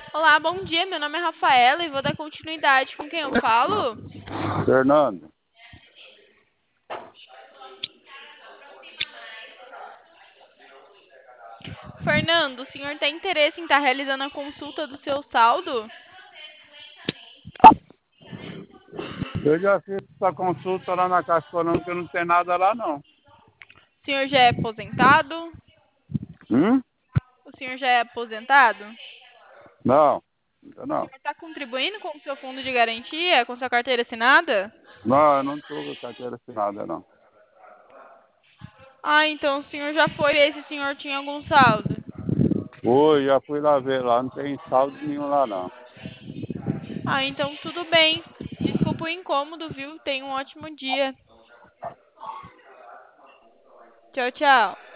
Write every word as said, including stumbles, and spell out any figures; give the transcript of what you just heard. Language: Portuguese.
Olá, bom dia. Meu nome é Rafaela e vou dar continuidade com quem eu falo. Fernando, Fernando, o senhor tem interesse em estar realizando a consulta do seu saldo? eu já fiz essa consulta lá na Caixa Econômica, não tem nada lá não. O senhor já é aposentado? Hum? O senhor já é aposentado? O Não, ainda não. senhor está contribuindo com o seu fundo de garantia, com sua carteira assinada? Não, eu não estou com carteira assinada, não. Ah, então o senhor já foi ver se o senhor tinha algum saldo. Oi, já fui lá ver lá, não tem saldo nenhum lá não. Ah, então tudo bem. Desculpa o incômodo, viu? Tenha um ótimo dia. Tchau, tchau.